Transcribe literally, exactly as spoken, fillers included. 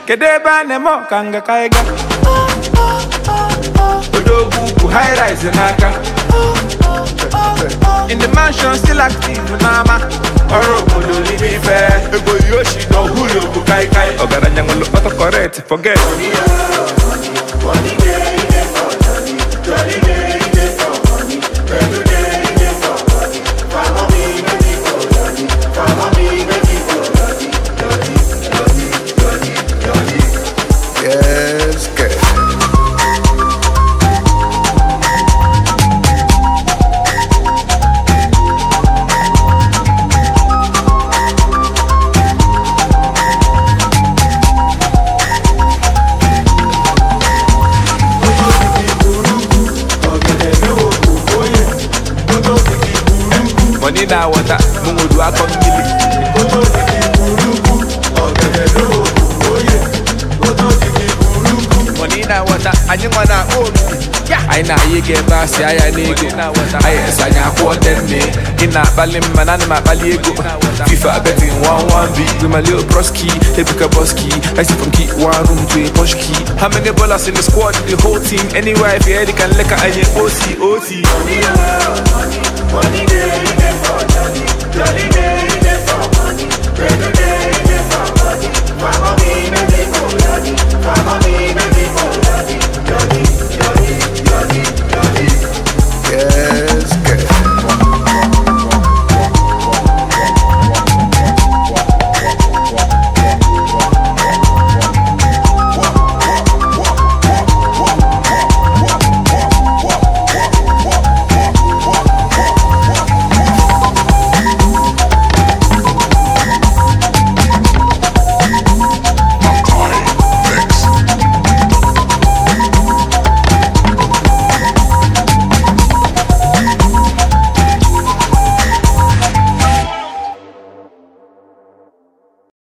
Kedeba nemo kanga kaiga. Odogu high rise naka. In the mansion still active mama. Oro kodo live fair. Ego yoshi no huyo bukai kai. Ogara nyangolo auto correct forget. Yes, good. Money na water, mungu dua kongili. Money na water, anywa na old. Aina yige basi aya nego. Aya sanya kwa denne. Ina balim manana ma baliego. FIFA betting one one B with my little broski, Epica Boski. I see from key one room to a push key. How many ballers in the squad? The whole team. Anywhere if you head, you can lick a O C O T. Money day, day for money. Jolly day, day for money. Day to day, day for money.